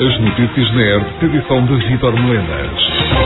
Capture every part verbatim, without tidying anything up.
As notícias na R T P, edição de Vítor Melenas.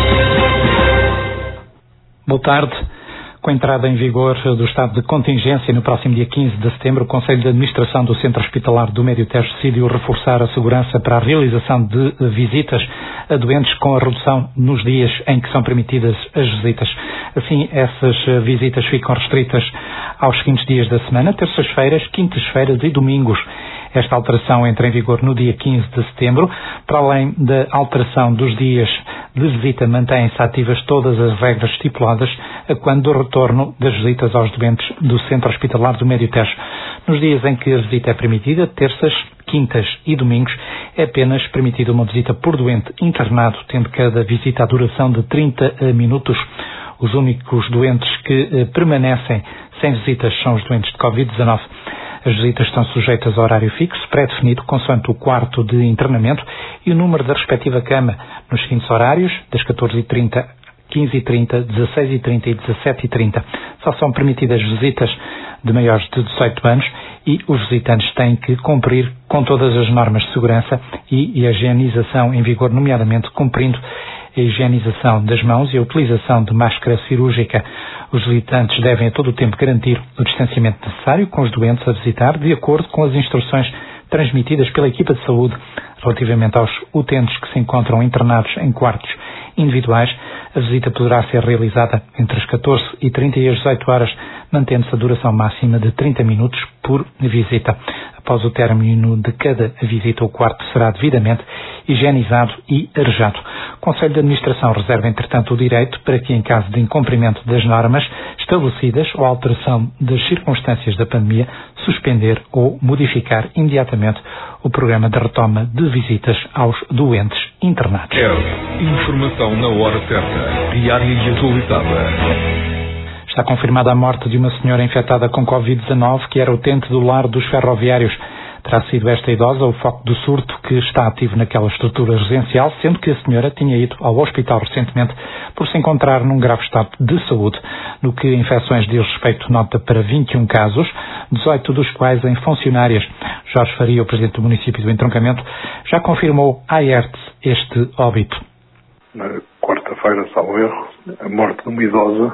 Boa tarde. Com a entrada em vigor do estado de contingência no próximo dia quinze de setembro, o Conselho de Administração do Centro Hospitalar do Médio Tejo decidiu reforçar a segurança para a realização de visitas a doentes com a redução nos dias em que são permitidas as visitas. Assim, essas visitas ficam restritas aos seguintes dias da semana: terças-feiras, quintas-feiras e domingos. Esta alteração entra em vigor no dia quinze de setembro. Para além da alteração dos dias de visita, mantêm-se ativas todas as regras estipuladas a quando do retorno das visitas aos doentes do Centro Hospitalar do Médio Tejo. Nos dias em que a visita é permitida, terças, quintas e domingos, é apenas permitida uma visita por doente internado, tendo cada visita a duração de trinta minutos. Os únicos doentes que eh, permanecem sem visitas são os doentes de covid dezanove. As visitas estão sujeitas a horário fixo, pré-definido, consoante o quarto de internamento e o número da respectiva cama, nos seguintes horários: das catorze e trinta, quinze e trinta, dezasseis e trinta e dezassete e trinta. Só são permitidas visitas de maiores de dezoito anos e os visitantes têm que cumprir com todas as normas de segurança e a higienização em vigor, nomeadamente cumprindo a higienização das mãos e a utilização de máscara cirúrgica. Os visitantes devem a todo o tempo garantir o distanciamento necessário com os doentes a visitar, de acordo com as instruções transmitidas pela equipa de saúde. Relativamente aos utentes que se encontram internados em quartos individuais, a visita poderá ser realizada entre as catorze e trinta e as dezoito horas, mantendo-se a duração máxima de trinta minutos por visita. Após o término de cada visita, o quarto será devidamente higienizado e arejado. O Conselho de Administração reserva, entretanto, o direito para que, em caso de incumprimento das normas estabelecidas ou alteração das circunstâncias da pandemia, suspender ou modificar imediatamente o programa de retoma de visitas aos doentes internados. É informação na hora certa, diária e atualizada. Está confirmada a morte de uma senhora infectada com covid dezanove que era utente do lar dos ferroviários. Terá sido esta idosa o foco do surto que está ativo naquela estrutura residencial, sendo que a senhora tinha ido ao hospital recentemente por se encontrar num grave estado de saúde. No que infecções diz respeito, nota para vinte e um casos, dezoito dos quais em funcionárias. Jorge Faria, o presidente do município do Entroncamento, já confirmou à I E R T este óbito. Na quarta-feira, salvo erro, a morte de uma idosa.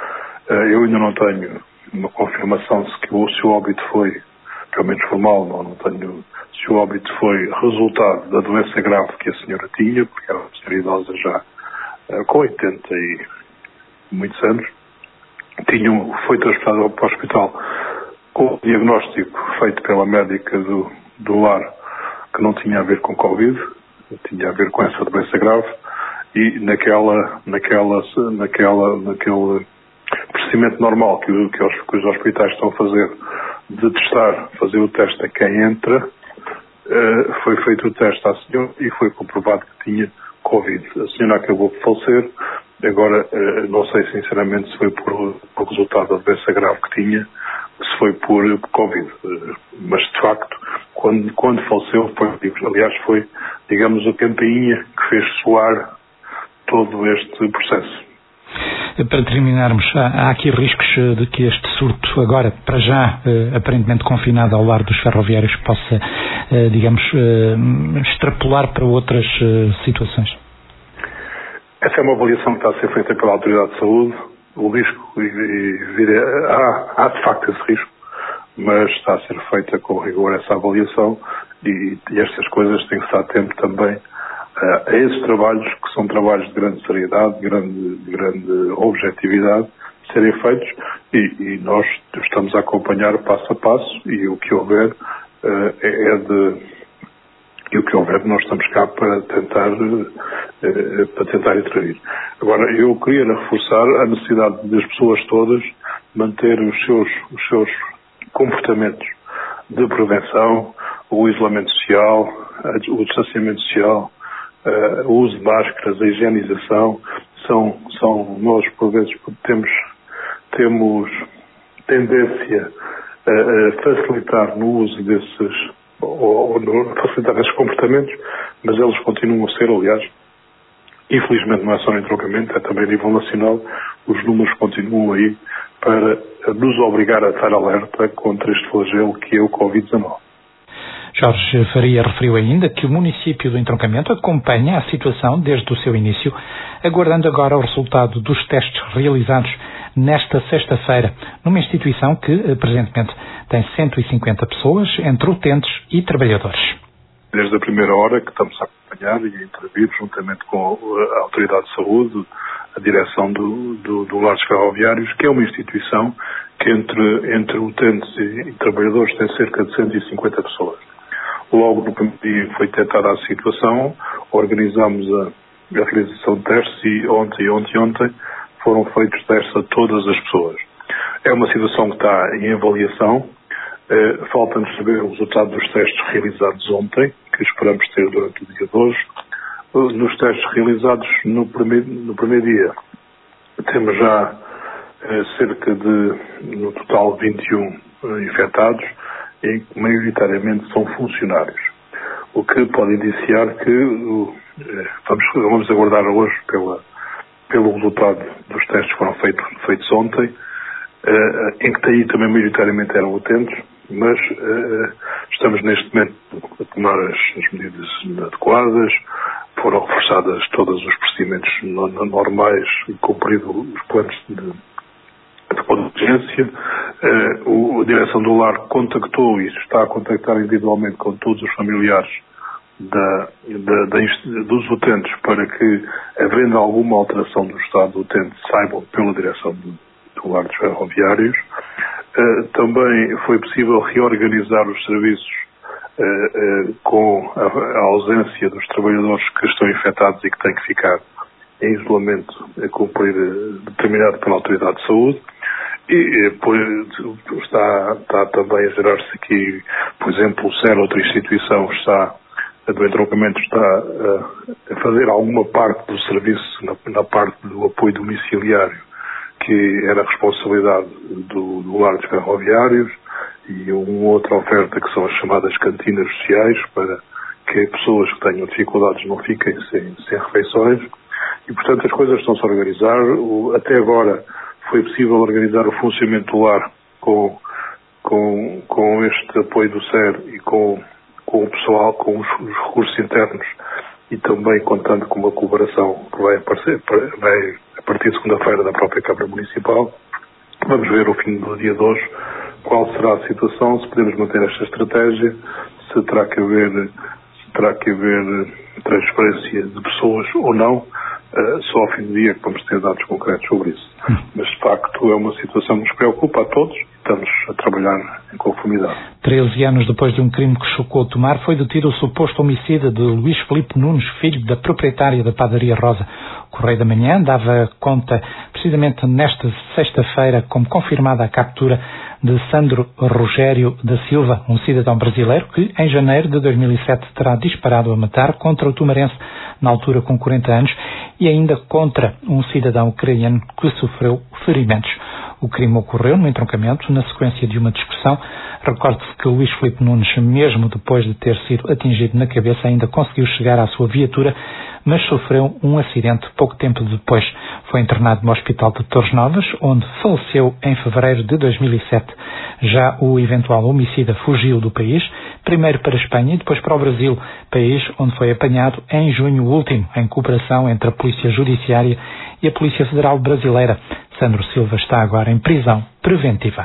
Eu ainda não tenho uma confirmação se, que o, se o óbito foi, pelo menos formal, não, não tenho, se o óbito foi resultado da doença grave que a senhora tinha, porque era uma senhora idosa já com oitenta e muitos anos. Tinha, foi transportada para o hospital com o diagnóstico feito pela médica do, do lar, que não tinha a ver com Covid, tinha a ver com essa doença grave, e naquela, naquela, naquela, naquele procedimento normal que, que, os, que os hospitais estão a fazer de testar, fazer o teste a quem entra, uh, foi feito o teste à senhora e foi comprovado que tinha Covid. A senhora acabou por falecer. Agora, uh, não sei sinceramente se foi por, por resultado da doença grave que tinha, se foi por Covid. Uh, mas, de facto, quando, quando faleceu, foi, aliás, foi, digamos, a campainha que fez soar todo este processo. Para terminarmos, há aqui riscos de que este surto, agora, para já, eh, aparentemente confinado ao lar dos ferroviários, possa, eh, digamos, eh, extrapolar para outras eh, situações? Essa é uma avaliação que está a ser feita pela Autoridade de Saúde. O risco, e, e, há, há de facto esse risco, mas está a ser feita com rigor essa avaliação e, e estas coisas têm que estar atento também a esses trabalhos, que são trabalhos de grande seriedade, de grande, de grande objetividade, serem feitos e, e nós estamos a acompanhar passo a passo e o que houver uh, é de... E o que houver, nós estamos cá para tentar, uh, para tentar intervir. Agora, eu queria reforçar a necessidade das pessoas todas manterem os seus, os seus comportamentos de prevenção, o isolamento social, o distanciamento social, Uh, o uso de máscaras, a higienização, são, são nós, por vezes, temos, temos tendência a, a facilitar no uso desses, ou, ou facilitar esses comportamentos, mas eles continuam a ser, aliás, infelizmente não é só no entroncamento, é também a nível nacional, os números continuam aí para nos obrigar a estar alerta contra este flagelo que é o covid dezanove. Jorge Faria referiu ainda que o município do Entroncamento acompanha a situação desde o seu início, aguardando agora o resultado dos testes realizados nesta sexta-feira, numa instituição que, presentemente, tem cento e cinquenta pessoas, entre utentes e trabalhadores. Desde a primeira hora que estamos a acompanhar e a intervir juntamente com a Autoridade de Saúde, a direção do, do, do Lar dos Ferroviários, que é uma instituição que entre, entre utentes e, e trabalhadores tem cerca de cento e cinquenta pessoas. Logo no primeiro dia foi detectada a situação, organizámos a, a realização de testes e ontem e ontem e ontem foram feitos testes a todas as pessoas. É uma situação que está em avaliação, eh, falta-nos saber o resultado dos testes realizados ontem, que esperamos ter durante o dia de hoje. Nos testes realizados no primeiro, no primeiro dia, temos já eh, cerca de, no total, vinte e um eh, infectados, em que maioritariamente são funcionários. O que pode indiciar que eh, vamos, vamos aguardar hoje pela, pelo resultado dos testes que foram feitos, feitos ontem, eh, em que daí também maioritariamente eram utentes, mas eh, estamos neste momento a tomar as, as medidas adequadas. Foram reforçadas todos os procedimentos no, no, normais e cumprido os planos de, de contingência. Uh, o, a direção do lar contactou e está a contactar individualmente com todos os familiares da, da, da, dos utentes para que, havendo alguma alteração do estado do utente, saibam pela direção do, do Lar dos Ferroviários. Uh, também foi possível reorganizar os serviços Uh, uh, com a, a ausência dos trabalhadores que estão infectados e que têm que ficar em isolamento a cumprir uh, determinado pela Autoridade de Saúde. E uh, por, está, está também a gerar-se aqui, por exemplo, o S E R, outra instituição, está, do entroncamento, está uh, a fazer alguma parte do serviço na, na parte do apoio domiciliário, que era a responsabilidade do, do Lar dos Ferroviários, e uma outra oferta que são as chamadas cantinas sociais, para que pessoas que tenham dificuldades não fiquem sem, sem refeições. E, portanto, as coisas estão-se a organizar. O, até agora foi possível organizar o funcionamento do lar com, com, com este apoio do S E R e com, com o pessoal, com os, os recursos internos, e também contando com uma colaboração que vai aparecer vai, a partir de segunda-feira da própria Câmara Municipal. Vamos ver ao fim do dia de hoje qual será a situação, se podemos manter esta estratégia, se terá que haver, se terá que haver transferência de pessoas ou não. Uh, só ao fim do dia que vamos ter dados concretos sobre isso. Hum. Mas, de facto, é uma situação que nos preocupa a todos e estamos a trabalhar em conformidade. Treze anos depois de um crime que chocou Tomar, foi detido o suposto homicida de Luís Filipe Nunes, filho da proprietária da padaria Rosa. O Correio da Manhã dava conta, precisamente nesta sexta-feira, como confirmada a captura de Sandro Rogério da Silva, um cidadão brasileiro que, em janeiro de dois mil e sete, terá disparado a matar contra o tumarense, na altura com quarenta anos, e ainda contra um cidadão ucraniano que sofreu ferimentos. O crime ocorreu no entroncamento, na sequência de uma discussão. Recorde-se que Luís Filipe Nunes, mesmo depois de ter sido atingido na cabeça, ainda conseguiu chegar à sua viatura, mas sofreu um acidente pouco tempo depois. Foi internado no Hospital de Torres Novas, onde faleceu em fevereiro de dois mil e sete. Já o eventual homicida fugiu do país, primeiro para a Espanha e depois para o Brasil, país onde foi apanhado em junho último, em cooperação entre a Polícia Judiciária e a Polícia Federal Brasileira. Sandro Silva está agora em prisão preventiva.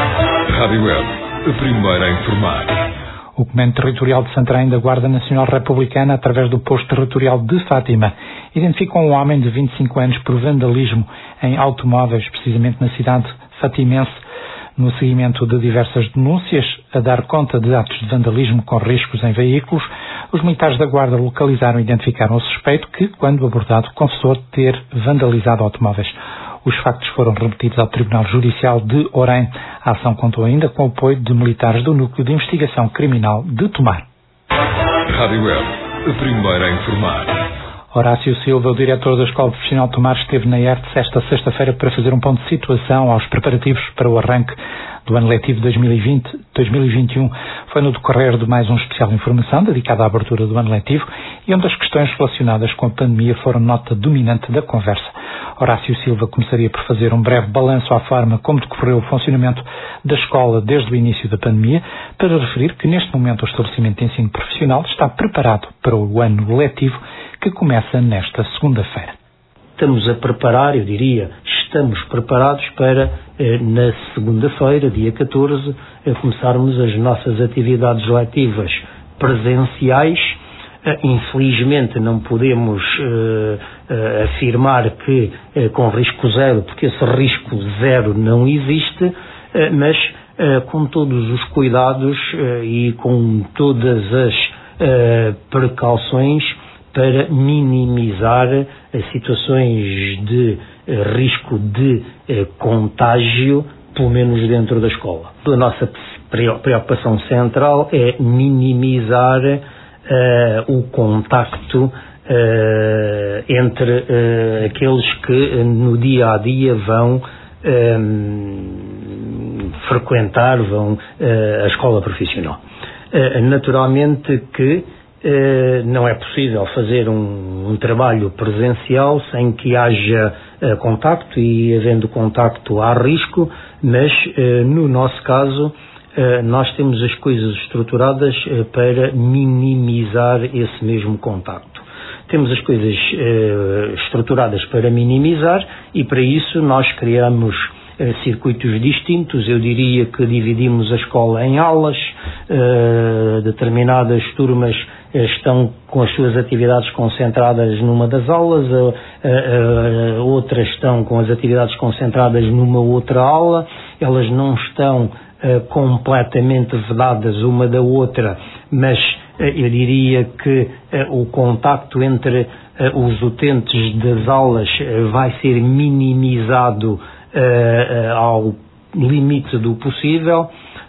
Rádio Web, a primeira a informar. O Comando Territorial de Santarém da Guarda Nacional Republicana, através do Posto Territorial de Fátima, identificou um homem de vinte e cinco anos por vandalismo em automóveis, precisamente na cidade fatimense. No seguimento de diversas denúncias a dar conta de atos de vandalismo com riscos em veículos, os militares da Guarda localizaram e identificaram o suspeito que, quando abordado, confessou ter vandalizado automóveis. Os factos foram remetidos ao Tribunal Judicial de Orém. A ação contou ainda com o apoio de militares do Núcleo de Investigação Criminal de Tomar. Rádio Web, a primeira a informar. Horácio Silva, o diretor da Escola Profissional de Tomares, esteve na ERTS esta sexta-feira para fazer um ponto de situação aos preparativos para o arranque do ano letivo dois mil e vinte dois mil e vinte e um. Foi no decorrer de mais um especial de informação dedicado à abertura do ano letivo e onde as questões relacionadas com a pandemia foram nota dominante da conversa. Horácio Silva começaria por fazer um breve balanço à forma como decorreu o funcionamento da escola desde o início da pandemia, para referir que neste momento o estabelecimento de ensino profissional está preparado para o ano letivo que começa nesta segunda-feira. Estamos a preparar, eu diria, estamos preparados para, eh, na segunda-feira, dia catorze, eh, começarmos as nossas atividades letivas presenciais. Eh, infelizmente não podemos eh, eh, afirmar que eh, com risco zero, porque esse risco zero não existe, eh, mas eh, com todos os cuidados eh, e com todas as eh, precauções para minimizar as situações de eh, risco de eh, contágio, pelo menos dentro da escola. A nossa preocupação central é minimizar eh, o contacto eh, entre eh, aqueles que no dia a dia vão eh, frequentar vão, eh, a escola profissional. Eh, naturalmente que Uh, não é possível fazer um, um trabalho presencial sem que haja uh, contacto, e havendo contacto há risco, mas uh, no nosso caso uh, nós temos as coisas estruturadas uh, para minimizar esse mesmo contacto. Temos as coisas uh, estruturadas para minimizar, e para isso nós criamos Uh, circuitos distintos. Eu diria que dividimos a escola em aulas, uh, determinadas turmas uh, estão com as suas atividades concentradas numa das aulas, uh, uh, uh, outras estão com as atividades concentradas numa outra aula. Elas não estão uh, completamente vedadas uma da outra, mas uh, eu diria que uh, o contacto entre uh, os utentes das aulas uh, vai ser minimizado Uh, uh, ao limite do possível.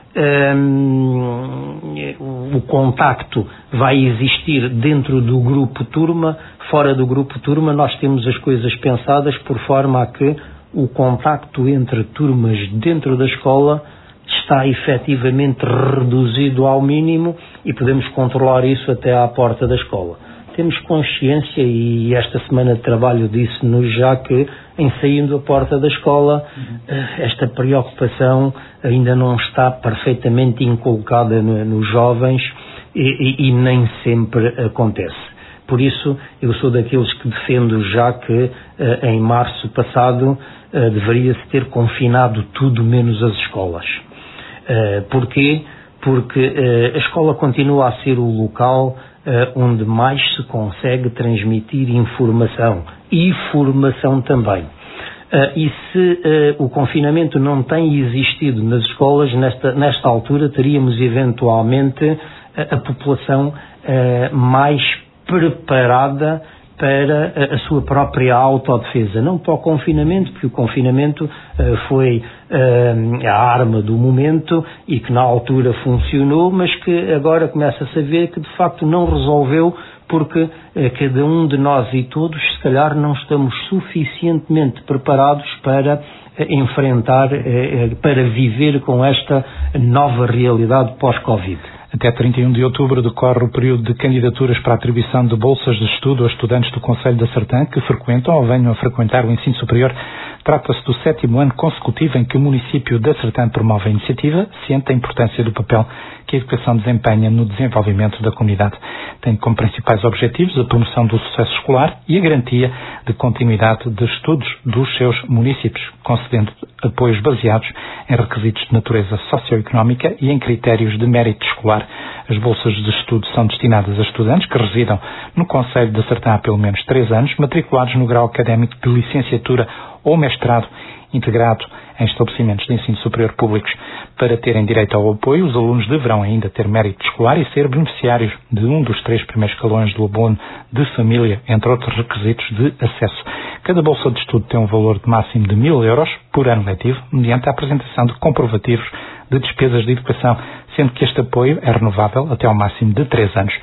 Um, o contacto vai existir dentro do grupo turma. Fora do grupo turma nós temos as coisas pensadas por forma a que o contacto entre turmas dentro da escola está efetivamente reduzido ao mínimo, e podemos controlar isso até à porta da escola. Temos consciência, e esta semana de trabalho disse-nos já que, em saindo da porta da escola, esta preocupação ainda não está perfeitamente inculcada nos jovens, e, e, e nem sempre acontece. Por isso, eu sou daqueles que defendo já que em março passado deveria-se ter confinado tudo menos as escolas. Porquê? Porque a escola continua a ser o local Uh, onde mais se consegue transmitir informação e formação também. Uh, e se uh, o confinamento não tem existido nas escolas, nesta, nesta altura teríamos eventualmente uh, a população uh, mais preparada para a sua própria autodefesa, não para o confinamento, porque o confinamento uh, foi uh, a arma do momento e que na altura funcionou, mas que agora começa-se a ver que de facto não resolveu, porque uh, cada um de nós e todos, se calhar, não estamos suficientemente preparados para uh, enfrentar, uh, para viver com esta nova realidade pós-Covid. Até trinta e um de outubro decorre o período de candidaturas para a atribuição de bolsas de estudo a estudantes do Concelho da Sertã que frequentam ou venham a frequentar o ensino superior. Trata-se do sétimo ano consecutivo em que o município da Sertã promove a iniciativa, ciente da importância do papel que a educação desempenha no desenvolvimento da comunidade. Tem como principais objetivos a promoção do sucesso escolar e a garantia de continuidade de estudos dos seus municípios, concedendo apoios baseados em requisitos de natureza socioeconómica e em critérios de mérito escolar. As bolsas de estudo são destinadas a estudantes que residam no Concelho da Sertã há pelo menos três anos, matriculados no grau académico de licenciatura ou mestrado integrado em estabelecimentos de ensino superior públicos. Para terem direito ao apoio, os alunos deverão ainda ter mérito escolar e ser beneficiários de um dos três primeiros escalões do abono de família, entre outros requisitos de acesso. Cada bolsa de estudo tem um valor de máximo de mil euros por ano letivo, mediante a apresentação de comprovativos de despesas de educação, sendo que este apoio é renovável até ao máximo de três anos.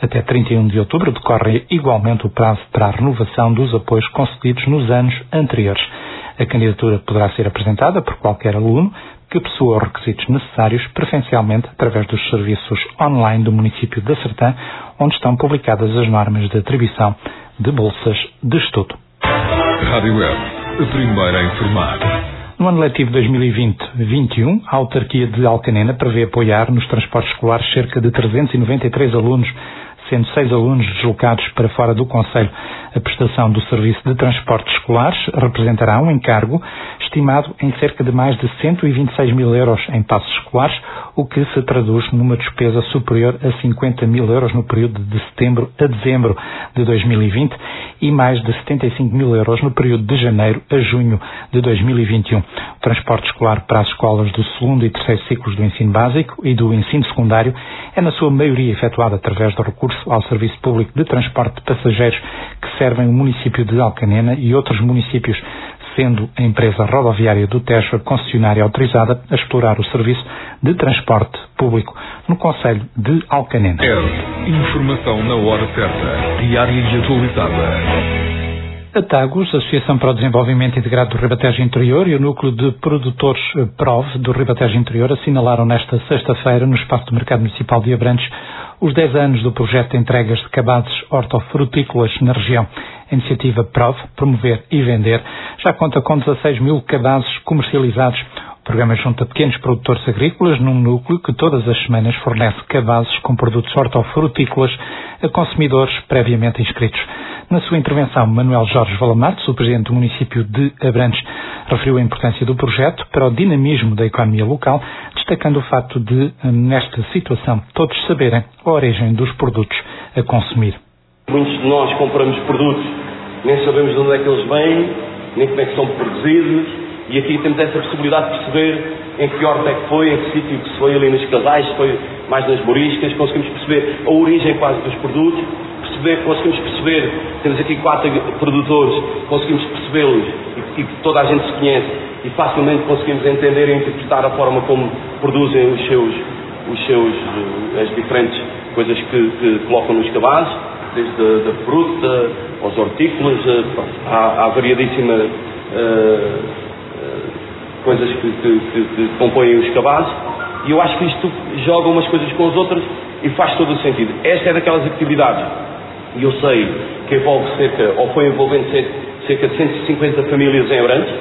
Até trinta e um de outubro decorre igualmente o prazo para a renovação dos apoios concedidos nos anos anteriores. A candidatura poderá ser apresentada por qualquer aluno que possua os requisitos necessários, preferencialmente através dos serviços online do município de Sertã, onde estão publicadas as normas de atribuição de bolsas de estudo. Rádio Web, a primeira a informar. No ano letivo dois mil e vinte vinte e um, a autarquia de Alcanena prevê apoiar nos transportes escolares cerca de trezentos e noventa e três alunos, sendo seis alunos deslocados para fora do concelho. A prestação do serviço de transportes escolares representará um encargo estimado em cerca de mais de cento e vinte e seis mil euros em passos escolares, o que se traduz numa despesa superior a cinquenta mil euros no período de setembro a dezembro de dois mil e vinte e mais de setenta e cinco mil euros no período de janeiro a junho de dois mil e vinte e um. O transporte escolar para as escolas do segundo e terceiro ciclos do ensino básico e do ensino secundário é na sua maioria efetuado através do recurso ao Serviço Público de Transporte de Passageiros que servem o município de Alcanena e outros municípios, sendo a empresa rodoviária do Tejo a concessionária autorizada a explorar o serviço de transporte público no concelho de Alcanena. É informação na hora certa, diária e atualizada. A Tagus, Associação para o Desenvolvimento Integrado do Ribatejo Interior, e o Núcleo de Produtores PROV do Ribatejo Interior assinalaram nesta sexta-feira, no Espaço do Mercado Municipal de Abrantes, os dez anos do projeto de entregas de cabazes hortofrutícolas na região. A iniciativa PROV, Promover e Vender, já conta com dezasseis mil cabazes comercializados. O programa junta pequenos produtores agrícolas num núcleo que todas as semanas fornece cabazes com produtos hortofrutícolas a consumidores previamente inscritos. Na sua intervenção, Manuel Jorge Valamartes, o presidente do município de Abrantes, referiu a importância do projeto para o dinamismo da economia local, destacando o facto de, nesta situação, todos saberem a origem dos produtos a consumir. Muitos de nós compramos produtos, nem sabemos de onde é que eles vêm, nem como é que são produzidos, e aqui temos essa possibilidade de perceber em que horta é que foi, em que sítio que se foi ali nos casais, se foi mais nas boriscas, conseguimos perceber a origem quase dos produtos, perceber, conseguimos perceber, temos aqui quatro produtores, conseguimos percebê-los e, e toda a gente se conhece e facilmente conseguimos entender e interpretar a forma como produzem os seus, os seus as diferentes coisas que, que colocam nos cabazes, desde a da fruta aos hortícolas, há, há variadíssima uh, coisas que, que, que, que compõem os cabazes, e eu acho que isto joga umas coisas com as outras e faz todo o sentido. Esta é daquelas atividades, e eu sei que envolve cerca, ou foi envolvendo cerca de cento e cinquenta famílias em Abrantes,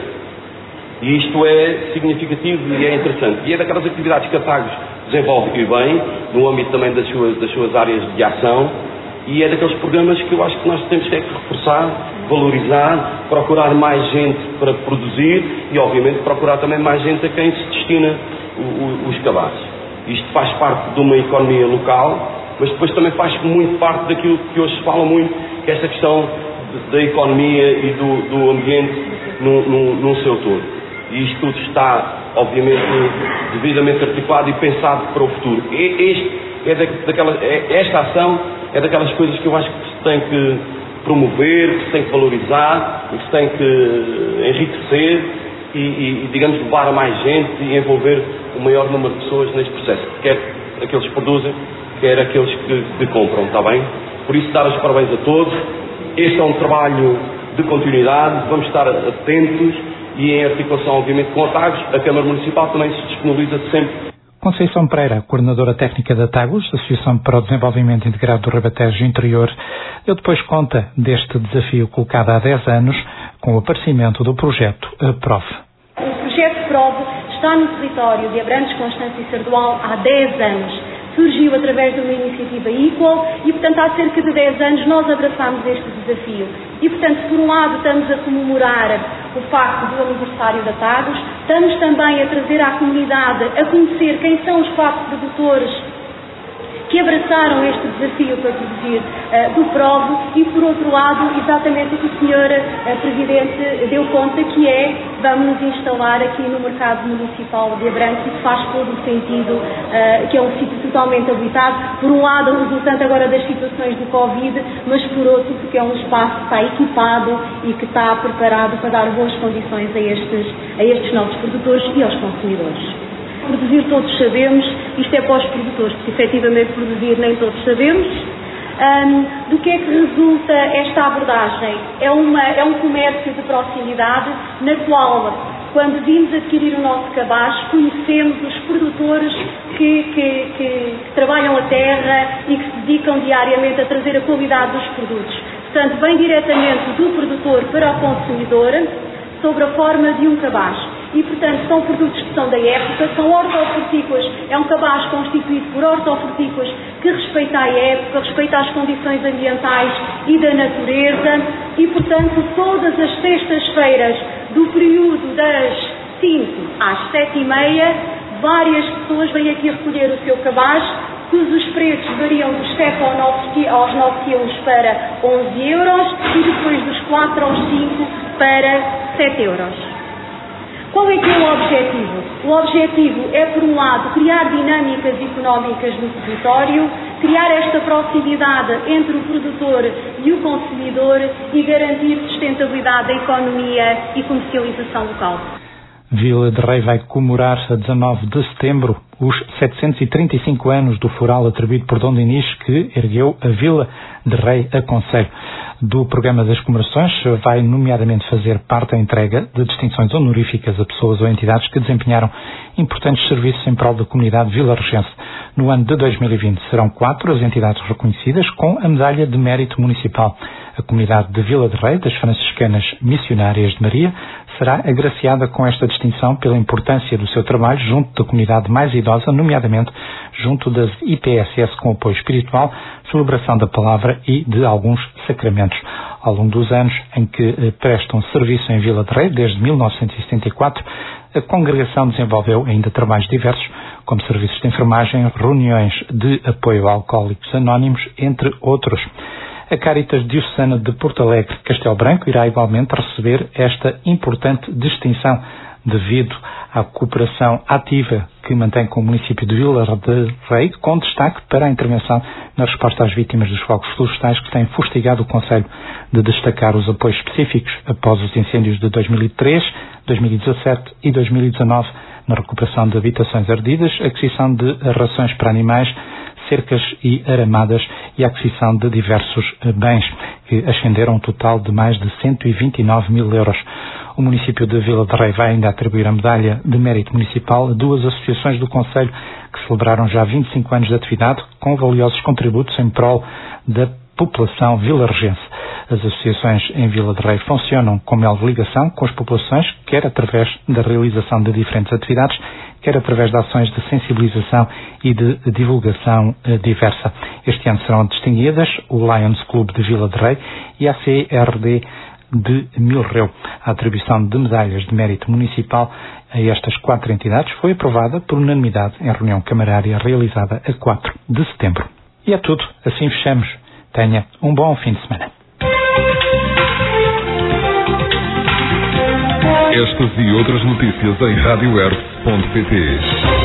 e isto é significativo e é interessante. E é daquelas atividades que a Tagus desenvolve e bem, no âmbito também das suas, das suas áreas de ação, e é daqueles programas que eu acho que nós temos que reforçar, valorizar, procurar mais gente para produzir e, obviamente, procurar também mais gente a quem se destina o, o, os cabazes. Isto faz parte de uma economia local, mas depois também faz muito parte daquilo que hoje se fala muito, que é esta questão de, da economia e do, do ambiente no, no, no seu todo. E isto tudo está, obviamente, devidamente articulado e pensado para o futuro. E este é da, daquela, é, esta ação é daquelas coisas que eu acho que se tem que promover, que se tem que valorizar, que se tem que enriquecer e, e, digamos, levar a mais gente e envolver o maior número de pessoas neste processo, quer aqueles que produzem, quer aqueles que, que compram, está bem? Por isso, dar os parabéns a todos. Este é um trabalho de continuidade, vamos estar atentos e em articulação, obviamente, com a Tagus, a Câmara Municipal também se disponibiliza sempre. Conceição Pereira, coordenadora técnica da Tagus, Associação para o Desenvolvimento Integrado do Ribatejo Interior, deu depois conta deste desafio colocado há dez anos com o aparecimento do projeto PROV. O projeto PROV está no território de Abrantes, Constância e Sardual há dez anos. Surgiu através de uma iniciativa Equal e, portanto, há cerca de dez anos nós abraçámos este desafio. E, portanto, por um lado estamos a comemorar o facto do aniversário da Tagus, estamos também a trazer à comunidade a conhecer quem são os quatro produtores que abraçaram este desafio para produzir uh, do PROV e, por outro lado, exatamente o que o senhor uh, Presidente deu conta, que é, vamos nos instalar aqui no mercado municipal de Abrantes, e que faz todo o sentido, uh, que é um sítio totalmente habitado, por um lado resultante agora das situações do Covid, mas por outro porque é um espaço que está equipado e que está preparado para dar boas condições a estes, a estes novos produtores e aos consumidores. Produzir todos sabemos, isto é para os produtores, porque efetivamente produzir nem todos sabemos. Um, do que é que resulta esta abordagem? É, uma, é um comércio de proximidade na qual, quando vimos adquirir o nosso cabaz, conhecemos os produtores que, que, que, que trabalham a terra e que se dedicam diariamente a trazer a qualidade dos produtos. Portanto, vem diretamente do produtor para o consumidor, sobre a forma de um cabaz. E, portanto, são produtos que são da época, são hortofrutícolas, é um cabaz constituído por hortofrutícolas que respeita a época, respeita as condições ambientais e da natureza e, portanto, todas as sextas-feiras do período das cinco às sete e meia, várias pessoas vêm aqui recolher o seu cabaz, cujos preços variam dos sete aos nove quilos para onze euros e depois dos quatro aos cinco para sete euros. Qual é que é o objetivo? O objetivo é, por um lado, criar dinâmicas económicas no território, criar esta proximidade entre o produtor e o consumidor e garantir sustentabilidade da economia e comercialização local. Vila de Rei vai comemorar a dezanove de setembro os setecentos e trinta e cinco anos do fural atribuído por Dom Dinis, que ergueu a Vila de Rei a concelho. Do programa das comemorações vai nomeadamente fazer parte a entrega de distinções honoríficas a pessoas ou entidades que desempenharam importantes serviços em prol da comunidade vilarregense. No ano de dois mil e vinte serão quatro as entidades reconhecidas com a medalha de mérito municipal. A comunidade de Vila de Rei, das Franciscanas Missionárias de Maria, será agraciada com esta distinção pela importância do seu trabalho junto da comunidade mais idosa, nomeadamente junto das I P S S com apoio espiritual, celebração da palavra e de alguns sacramentos. Ao longo dos anos em que prestam serviço em Vila de Rei, desde mil novecentos e setenta e quatro, a congregação desenvolveu ainda trabalhos diversos, como serviços de enfermagem, reuniões de apoio a alcoólicos anónimos, entre outros. A Caritas Diocesana de Porto Alegre, Castelo Branco, irá igualmente receber esta importante distinção devido à cooperação ativa que mantém com o município de Vila de Rei, com destaque para a intervenção na resposta às vítimas dos fogos florestais que têm fustigado o concelho, de destacar os apoios específicos após os incêndios de dois mil e três, dois mil e dezassete e dois mil e dezanove, na recuperação de habitações ardidas, aquisição de rações para animais, cercas e aramadas e a aquisição de diversos bens, que ascenderam um total de mais de cento e vinte e nove mil euros. O município de Vila de Rei vai ainda atribuir a medalha de mérito municipal a duas associações do concelho que celebraram já vinte e cinco anos de atividade com valiosos contributos em prol da população vilarregense. As associações em Vila de Rei funcionam como elo de ligação com as populações, quer através da realização de diferentes atividades, quer através de ações de sensibilização e de divulgação diversa. Este ano serão distinguidas o Lions Club de Vila de Rei e a C R D de Milreu. A atribuição de medalhas de mérito municipal a estas quatro entidades foi aprovada por unanimidade em reunião camarária realizada a quatro de setembro. E é tudo. Assim fechamos. Tenha um bom fim de semana. Estas e outras notícias em rádio erve ponto pt.